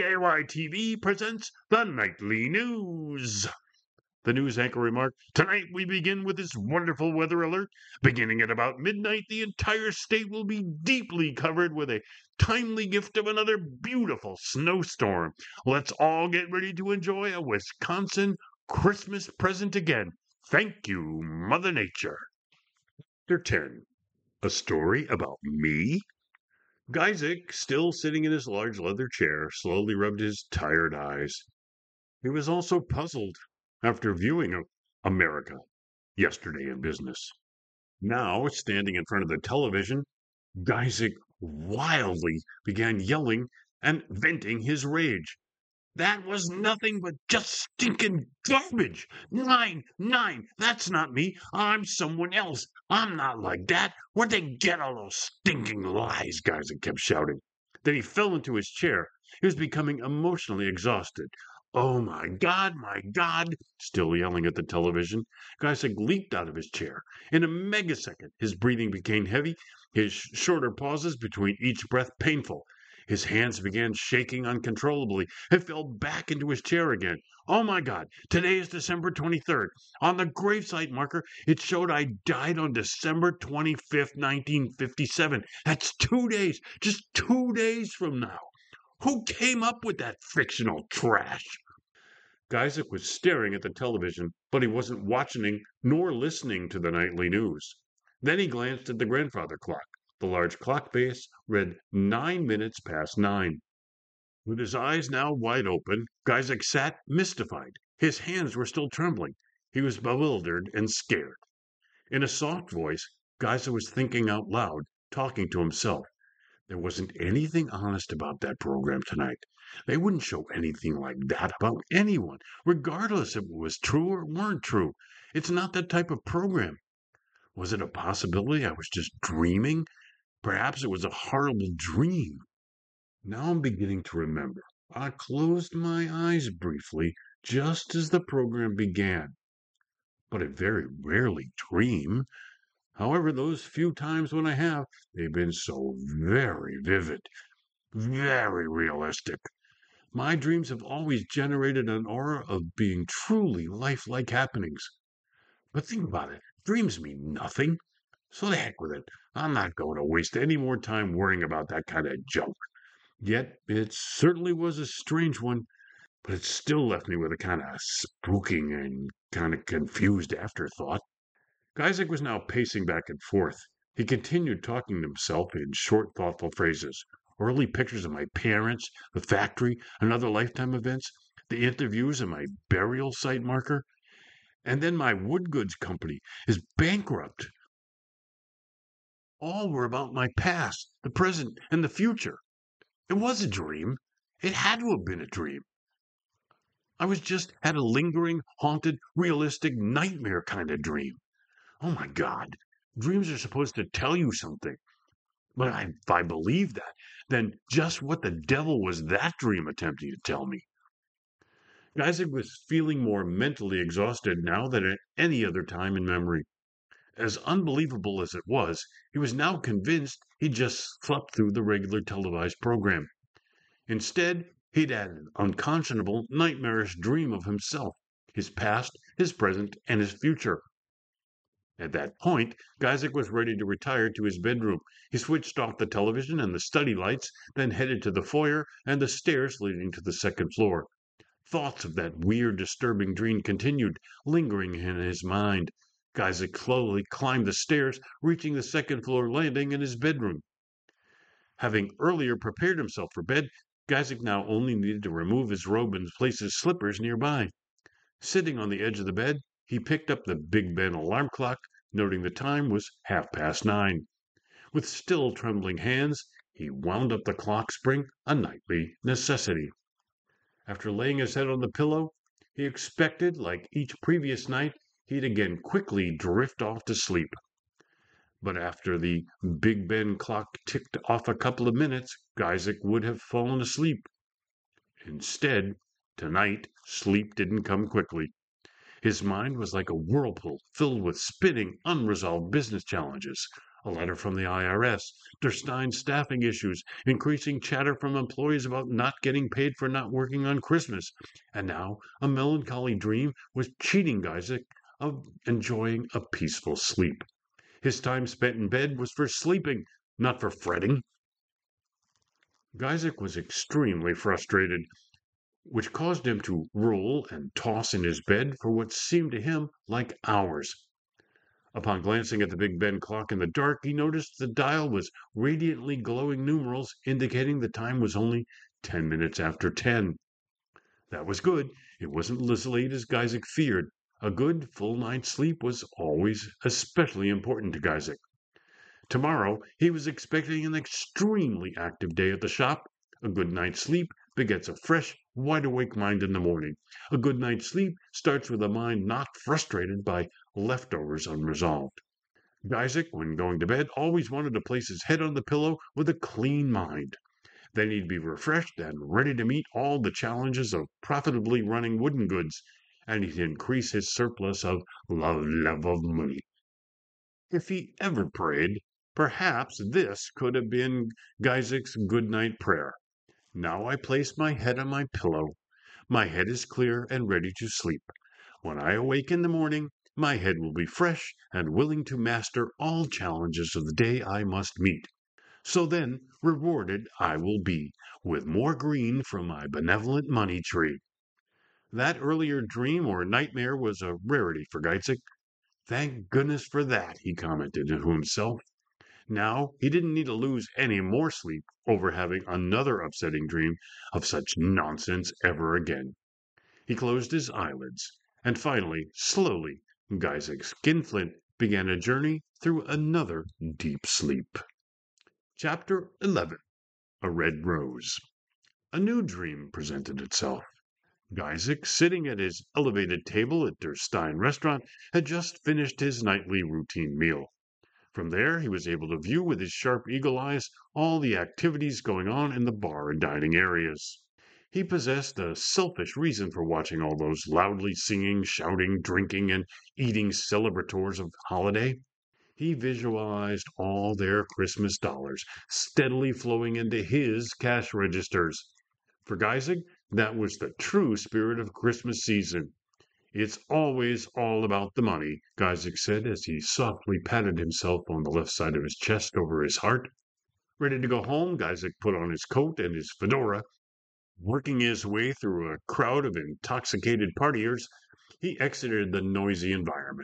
BAY-TV presents the Nightly News. The news anchor remarked, Tonight we begin with this wonderful weather alert. Beginning at about midnight, the entire state will be deeply covered with a timely gift of another beautiful snowstorm. Let's all get ready to enjoy a Wisconsin Christmas present again. Thank you, Mother Nature. Chapter 10. A story about me? Geisig, still sitting in his large leather chair, slowly rubbed his tired eyes. He was also puzzled after viewing America yesterday in business. Now, standing in front of the television, Geisig wildly began yelling and venting his rage. That was nothing but just stinking garbage. Nine, that's not me. I'm someone else. I'm not like that. Where'd they get all those stinking lies? Geisig kept shouting. Then he fell into his chair. He was becoming emotionally exhausted. Oh my God, still yelling at the television. Geisig leaped out of his chair. In a megasecond, his breathing became heavy, his shorter pauses between each breath painful. His hands began shaking uncontrollably. He fell back into his chair again. Oh my God, today is December 23rd. On the gravesite marker, it showed I died on December 25th, 1957. That's 2 days, just 2 days from now. Who came up with that fictional trash? Geisig was staring at the television, but he wasn't watching nor listening to the nightly news. Then he glanced at the grandfather clock. The large clock face read 9 minutes past 9. With his eyes now wide open, Geisig sat mystified. His hands were still trembling. He was bewildered and scared. In a soft voice, Geisig was thinking out loud, talking to himself. There wasn't anything honest about that program tonight. They wouldn't show anything like that about anyone, regardless if it was true or weren't true. It's not that type of program. Was it a possibility I was just dreaming? Perhaps it was a horrible dream. Now I'm beginning to remember. I closed my eyes briefly just as the program began. But I very rarely dream. However, those few times when I have, they've been so very vivid, very realistic. My dreams have always generated an aura of being truly lifelike happenings. But think about it, dreams mean nothing. So the heck with it. I'm not going to waste any more time worrying about that kind of junk. Yet it certainly was a strange one, but it still left me with a kind of spooking and kind of confused afterthought. Geisig was now pacing back and forth. He continued talking to himself in short, thoughtful phrases. Early pictures of my parents, the factory, and other lifetime events, the interviews and my burial site marker, and then my wood goods company is bankrupt. All were about my past, the present, and the future. It was a dream. It had to have been a dream. I was just had a lingering, haunted, realistic nightmare kind of dream. Oh my God. Dreams are supposed to tell you something. But if I believe that, then just what the devil was that dream attempting to tell me? Isaac was feeling more mentally exhausted now than at any other time in memory. As unbelievable as it was, he was now convinced he'd just slept through the regular televised program. Instead, he'd had an unconscionable, nightmarish dream of himself, his past, his present, and his future. At that point, Guyzik was ready to retire to his bedroom. He switched off the television and the study lights, then headed to the foyer and the stairs leading to the second floor. Thoughts of that weird, disturbing dream continued, lingering in his mind. Guyzik slowly climbed the stairs, reaching the second floor landing in his bedroom. Having earlier prepared himself for bed, Guyzik now only needed to remove his robe and place his slippers nearby. Sitting on the edge of the bed, he picked up the Big Ben alarm clock, noting the time was 9:30. With still trembling hands, he wound up the clock spring, a nightly necessity. After laying his head on the pillow, he expected, like each previous night, he'd again quickly drift off to sleep. But after the Big Ben clock ticked off a couple of minutes, Guyzik would have fallen asleep. Instead, tonight, sleep didn't come quickly. His mind was like a whirlpool filled with spinning, unresolved business challenges. A letter from the IRS, Der Stein's staffing issues, increasing chatter from employees about not getting paid for not working on Christmas, and now a melancholy dream was cheating Guyzik of enjoying a peaceful sleep. His time spent in bed was for sleeping, not for fretting. Guyzik was extremely frustrated, which caused him to roll and toss in his bed for what seemed to him like hours. Upon glancing at the Big Ben clock in the dark, he noticed the dial was radiantly glowing numerals indicating the time was only 10 minutes after 10. That was good. It wasn't as late as Guyzik feared. A good full night's sleep was always especially important to Guyzik. Tomorrow he was expecting an extremely active day at the shop. A good night's sleep begets a fresh, wide awake mind in the morning. A good night's sleep starts with a mind not frustrated by leftovers unresolved. Isaac, when going to bed, always wanted to place his head on the pillow with a clean mind. Then he'd be refreshed and ready to meet all the challenges of profitably running wooden goods, and he'd increase his surplus of love of money. If he ever prayed, perhaps this could have been Guyzik's good night prayer. Now I place my head on my pillow. My head is clear and ready to sleep. When I awake in the morning, my head will be fresh and willing to master all challenges of the day I must meet. So then, rewarded I will be with more green from my benevolent money tree. That earlier dream or nightmare was a rarity for Geitzik. Thank goodness for that, he commented to himself. Now he didn't need to lose any more sleep over having another upsetting dream of such nonsense ever again. He closed his eyelids, and finally, slowly, Guyzik Skinflint began a journey through another deep sleep. Chapter 11. A Red Rose. A new dream presented itself. Guyzik, sitting at his elevated table at Der Stein restaurant, had just finished his nightly routine meal. From there, he was able to view with his sharp eagle eyes all the activities going on in the bar and dining areas. He possessed a selfish reason for watching all those loudly singing, shouting, drinking, and eating celebrators of holiday. He visualized all their Christmas dollars steadily flowing into his cash registers. For Geisig, that was the true spirit of Christmas season. It's always all about the money, Geisig said as he softly patted himself on the left side of his chest over his heart. Ready to go home, Geisig put on his coat and his fedora. Working his way through a crowd of intoxicated partiers, he exited the noisy environment.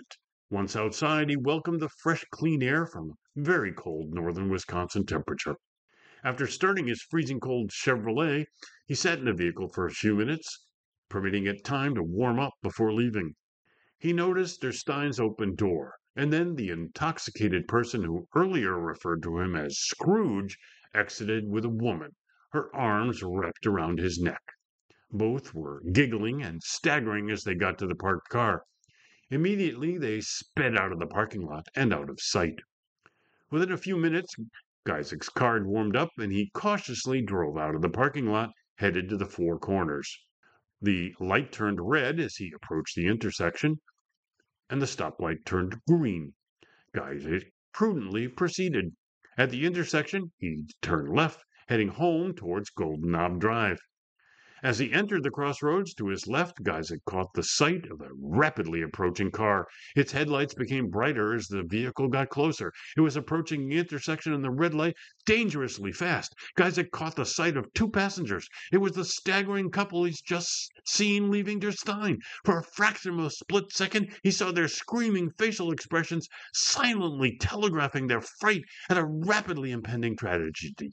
Once outside, he welcomed the fresh, clean air from very cold northern Wisconsin temperature. After starting his freezing cold Chevrolet, he sat in the vehicle for a few minutes, permitting it time to warm up before leaving. He noticed der Stein's open door, and then the intoxicated person who earlier referred to him as Scrooge exited with a woman, her arms wrapped around his neck. Both were giggling and staggering as they got to the parked car. Immediately they sped out of the parking lot and out of sight. Within a few minutes, Geisig's car had warmed up, and he cautiously drove out of the parking lot, headed to the Four Corners. The light turned red as he approached the intersection, and the stoplight turned green. Geisig prudently proceeded. At the intersection, he turned left, heading home towards Golden Knob Drive. As he entered the crossroads, to his left, Geisig caught the sight of a rapidly approaching car. Its headlights became brighter as the vehicle got closer. It was approaching the intersection in the red light dangerously fast. Geisig caught the sight of two passengers. It was the staggering couple he's just seen leaving Der Stein. For a fraction of a split second, he saw their screaming facial expressions silently telegraphing their fright at a rapidly impending tragedy.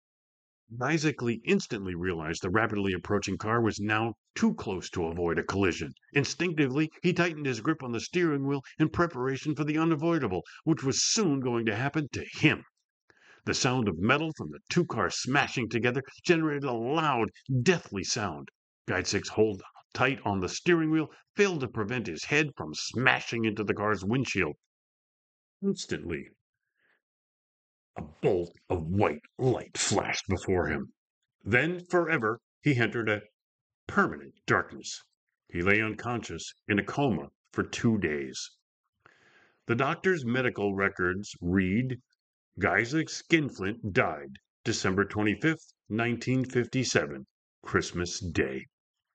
Geisig instantly realized the rapidly approaching car was now too close to avoid a collision. Instinctively, he tightened his grip on the steering wheel in preparation for the unavoidable, which was soon going to happen to him. The sound of metal from the two cars smashing together generated a loud, deathly sound. Geisig's hold tight on the steering wheel failed to prevent his head from smashing into the car's windshield. Instantly, a bolt of white light flashed before him. Then, forever, he entered a permanent darkness. He lay unconscious in a coma for 2 days. The doctor's medical records read Geisig Skinflint died December 25th, 1957, Christmas Day.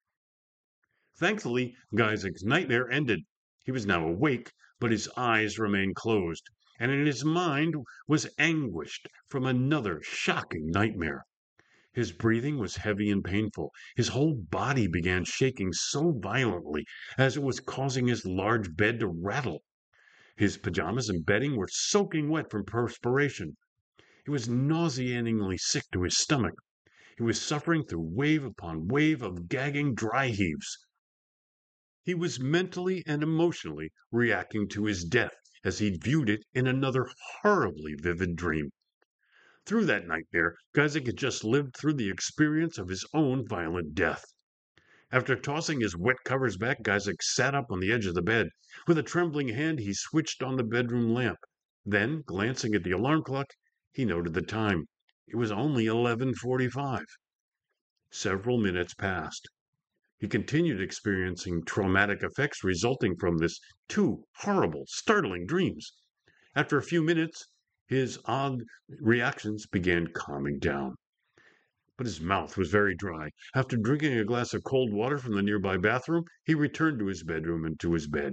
Thankfully, Geisig's nightmare ended. He was now awake, but his eyes remained closed, and in his mind was anguished from another shocking nightmare. His breathing was heavy and painful. His whole body began shaking so violently as it was causing his large bed to rattle. His pajamas and bedding were soaking wet from perspiration. He was nauseatingly sick to his stomach. He was suffering through wave upon wave of gagging dry heaves. He was mentally and emotionally reacting to his death as he'd viewed it in another horribly vivid dream. Through that nightmare, Geisig had just lived through the experience of his own violent death. After tossing his wet covers back, Geisig sat up on the edge of the bed. With a trembling hand, he switched on the bedroom lamp. Then, glancing at the alarm clock, he noted the time. It was only 11:45. Several minutes passed. He continued experiencing traumatic effects resulting from this two horrible, startling dreams. After a few minutes, his odd reactions began calming down. But his mouth was very dry. After drinking a glass of cold water from the nearby bathroom, he returned to his bedroom and to his bed.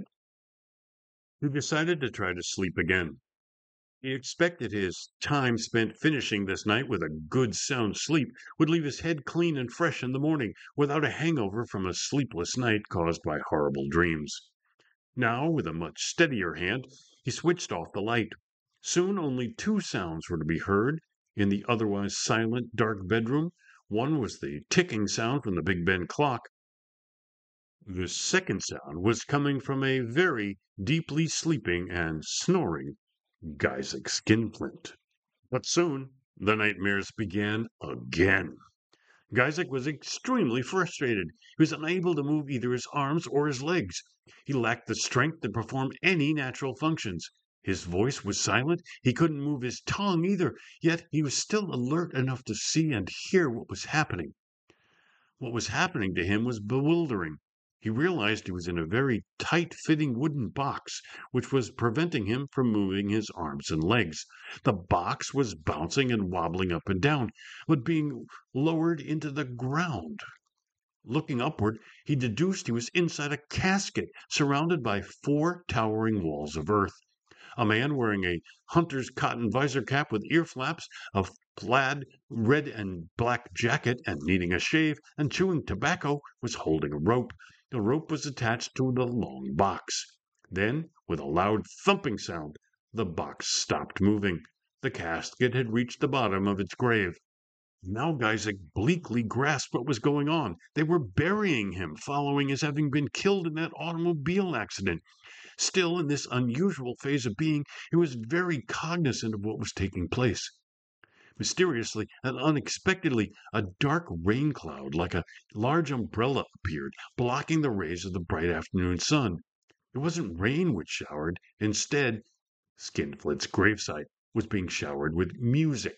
He decided to try to sleep again. He expected his time spent finishing this night with a good sound sleep would leave his head clean and fresh in the morning, without a hangover from a sleepless night caused by horrible dreams. Now, with a much steadier hand, he switched off the light. Soon only two sounds were to be heard in the otherwise silent, dark bedroom. One was the ticking sound from the Big Ben clock. The second sound was coming from a very deeply sleeping and snoring Geisig Skinflint. But soon the nightmares began again. Geisig was extremely frustrated. He was unable to move either his arms or his legs. He lacked the strength to perform any natural functions. His voice was silent. He couldn't move his tongue either, yet he was still alert enough to see and hear what was happening. What was happening to him was bewildering. He realized he was in a very tight-fitting wooden box, which was preventing him from moving his arms and legs. The box was bouncing and wobbling up and down, but being lowered into the ground. Looking upward, he deduced he was inside a casket surrounded by four towering walls of earth. A man wearing a hunter's cotton visor cap with ear flaps, a plaid red and black jacket, and needing a shave and chewing tobacco, was holding a rope. The rope was attached to the long box. Then, with a loud thumping sound, the box stopped moving. The casket had reached the bottom of its grave. Now Geysick bleakly grasped what was going on. They were burying him, following his having been killed in that automobile accident. Still, in this unusual phase of being, he was very cognizant of what was taking place. Mysteriously and unexpectedly, a dark rain cloud, like a large umbrella, appeared, blocking the rays of the bright afternoon sun. It wasn't rain which showered. Instead, Skinflint's gravesite was being showered with music.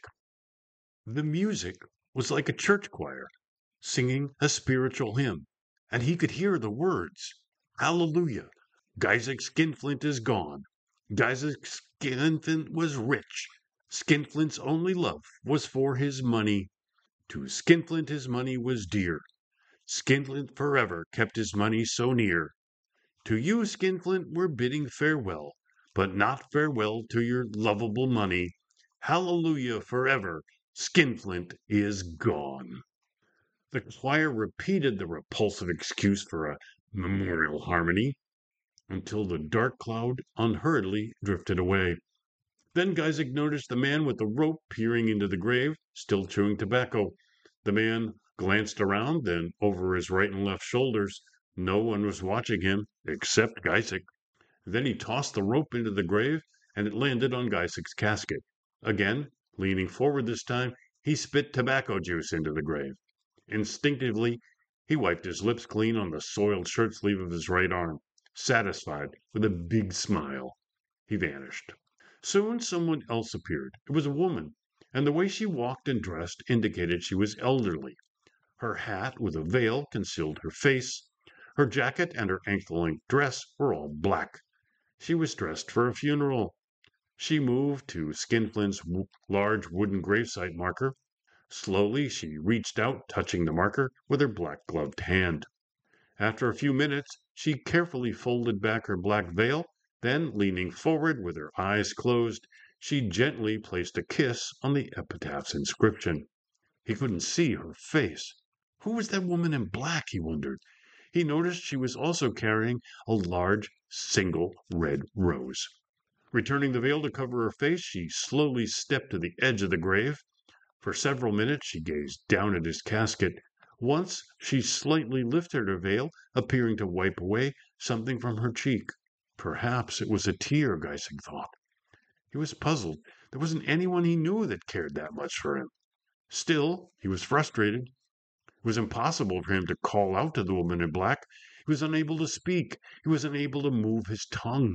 The music was like a church choir singing a spiritual hymn, and he could hear the words: Hallelujah! Geysick Skinflint is gone. Geysick Skinflint was rich. Skinflint's only love was for his money. To Skinflint his money was dear. Skinflint forever kept his money so near. To you, Skinflint, we're bidding farewell, but not farewell to your lovable money. Hallelujah forever! Skinflint is gone. The choir repeated the repulsive excuse for a memorial harmony until the dark cloud unhurriedly drifted away. Then Geysick noticed the man with the rope peering into the grave, still chewing tobacco. The man glanced around, then over his right and left shoulders. No one was watching him except Geysick. Then he tossed the rope into the grave, and it landed on Geysick's casket. Again, leaning forward this time, he spit tobacco juice into the grave. Instinctively, he wiped his lips clean on the soiled shirt sleeve of his right arm. Satisfied, with a big smile, he vanished. Soon someone else appeared. It was a woman, and the way she walked and dressed indicated she was elderly. Her hat with a veil concealed her face. Her jacket and her ankle-length dress were all black. She was dressed for a funeral. She moved to Skinflint's large wooden gravesite marker. Slowly she reached out, touching the marker with her black-gloved hand. After a few minutes, she carefully folded back her black veil. Then, leaning forward with her eyes closed, she gently placed a kiss on the epitaph's inscription. He couldn't see her face. Who was that woman in black, he wondered. He noticed she was also carrying a large, single red rose. Returning the veil to cover her face, she slowly stepped to the edge of the grave. For several minutes she gazed down at his casket. Once she slightly lifted her veil, appearing to wipe away something from her cheek. Perhaps it was a tear, Geysick thought. He was puzzled. There wasn't anyone he knew that cared that much for him. Still, he was frustrated. It was impossible for him to call out to the woman in black. He was unable to speak. He was unable to move his tongue.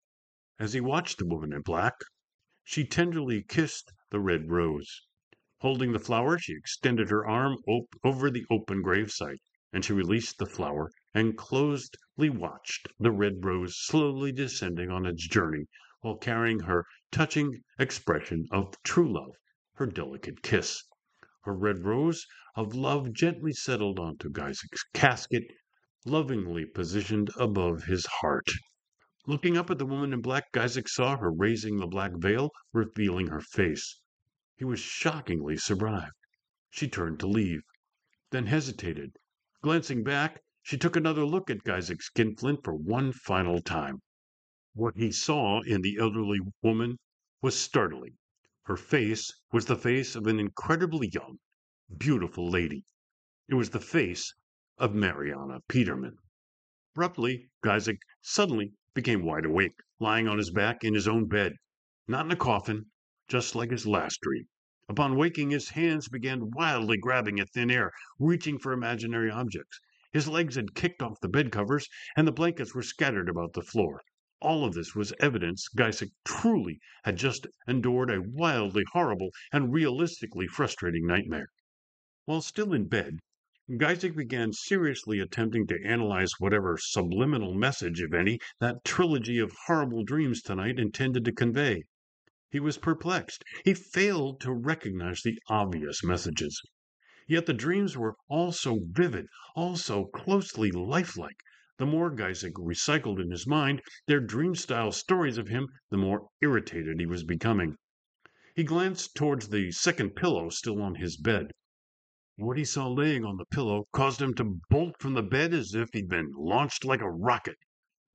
As he watched the woman in black, she tenderly kissed the red rose. Holding the flower, she extended her arm over the open gravesite, and she released the flower and closely watched the red rose slowly descending on its journey while carrying her touching expression of true love, her delicate kiss. Her red rose of love gently settled onto Geysick's casket, lovingly positioned above his heart. Looking up at the woman in black, Geysick saw her raising the black veil, revealing her face. He was shockingly surprised. She turned to leave, then hesitated. Glancing back, she took another look at Geysick Skinflint for one final time. What he saw in the elderly woman was startling. Her face was the face of an incredibly young, beautiful lady. It was the face of Mariana Peterman. Abruptly, Geysick suddenly became wide awake, lying on his back in his own bed. Not in a coffin, just like his last dream. Upon waking, his hands began wildly grabbing at thin air, reaching for imaginary objects. His legs had kicked off the bed covers, and the blankets were scattered about the floor. All of this was evidence Geysick truly had just endured a wildly horrible and realistically frustrating nightmare. While still in bed, Geysick began seriously attempting to analyze whatever subliminal message, if any, that trilogy of horrible dreams tonight intended to convey. He was perplexed. He failed to recognize the obvious messages. Yet the dreams were all so vivid, all so closely lifelike. The more Geysick recycled in his mind their dream-style stories of him, the more irritated he was becoming. He glanced towards the second pillow still on his bed. What he saw laying on the pillow caused him to bolt from the bed as if he'd been launched like a rocket.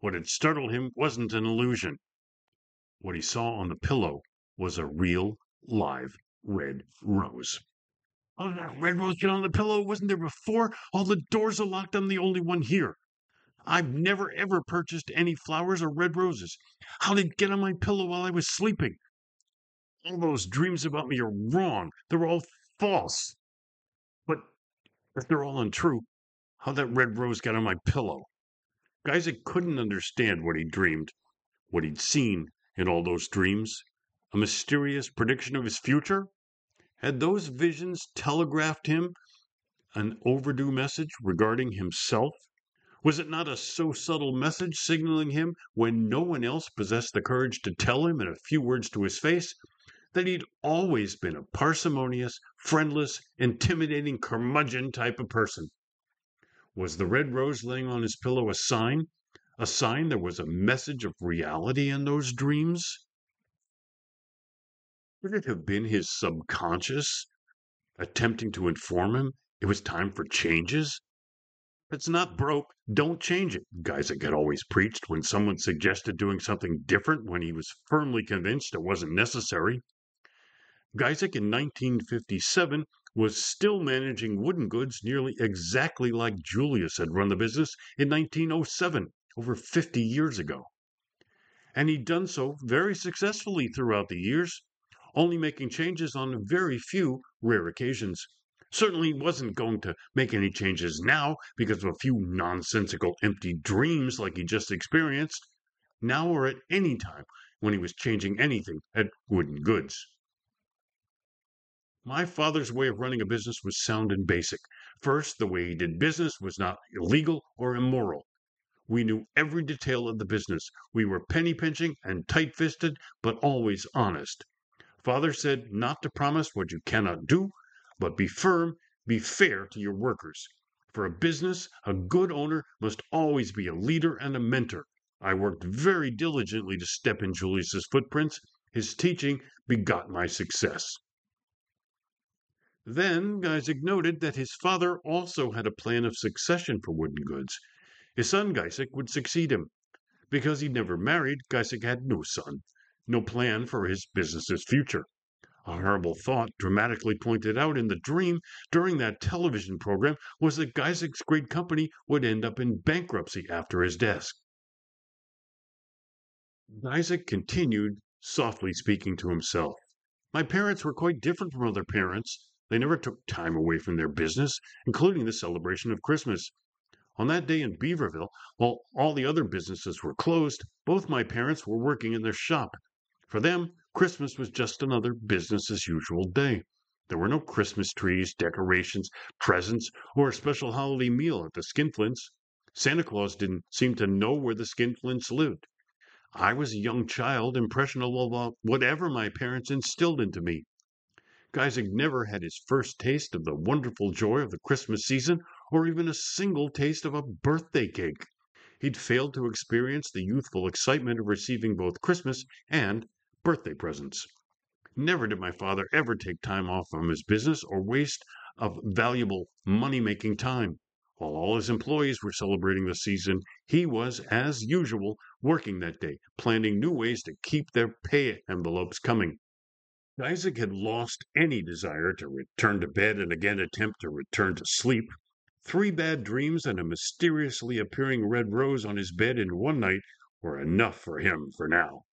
What had startled him wasn't an illusion. What he saw on the pillow was a real, live red rose. How did that red rose get on the pillow? It wasn't there before. All the doors are locked. I'm the only one here. I've never ever purchased any flowers or red roses. How did it get on my pillow while I was sleeping? All those dreams about me are wrong. They're all false. But if they're all untrue, how that red rose got on my pillow? Isaac couldn't understand what he dreamed, what he'd seen in all those dreams. A mysterious prediction of his future? Had those visions telegraphed him an overdue message regarding himself? Was it not a so subtle message signaling him when no one else possessed the courage to tell him in a few words to his face that he'd always been a parsimonious, friendless, intimidating curmudgeon type of person? Was the red rose laying on his pillow a sign? A sign there was a message of reality in those dreams? Could it have been his subconscious attempting to inform him it was time for changes? If it's not broke, don't change it, Isaac had always preached when someone suggested doing something different when he was firmly convinced it wasn't necessary. Isaac in 1957 was still managing wooden goods nearly exactly like Julius had run the business in 1907, over 50 years ago. And he'd done so very successfully throughout the years, only making changes on very few rare occasions. Certainly wasn't going to make any changes now because of a few nonsensical empty dreams like he just experienced, now or at any time when he was changing anything at Wooden Goods. My father's way of running a business was sound and basic. First, the way he did business was not illegal or immoral. We knew every detail of the business. We were penny pinching and tight fisted, but always honest. Father said not to promise what you cannot do, but be firm, be fair to your workers. For a business, a good owner must always be a leader and a mentor. I worked very diligently to step in Julius's footprints. His teaching begot my success. Then Isaac noted that his father also had a plan of succession for Wooden Goods. His son Isaac would succeed him. Because he'd never married, Isaac had no son, no plan for his business's future. A horrible thought, dramatically pointed out in the dream during that television program, was that Isaac's great company would end up in bankruptcy after his death. Isaac continued, softly speaking to himself. My parents were quite different from other parents. They never took time away from their business, including the celebration of Christmas. On that day in Beaverville, while all the other businesses were closed, both my parents were working in their shop. For them, Christmas was just another business as usual day. There were no Christmas trees, decorations, presents, or a special holiday meal at the Skinflints. Santa Claus didn't seem to know where the Skinflints lived. I was a young child, impressionable about whatever my parents instilled into me. Isaac never had his first taste of the wonderful joy of the Christmas season, or even a single taste of a birthday cake. He'd failed to experience the youthful excitement of receiving both Christmas and birthday presents. Never did my father ever take time off from his business or waste of valuable money-making time. While all his employees were celebrating the season, he was, as usual, working that day, planning new ways to keep their pay envelopes coming. Isaac had lost any desire to return to bed and again attempt to return to sleep. 3 bad dreams and a mysteriously appearing red rose on his bed in one night were enough for him for now.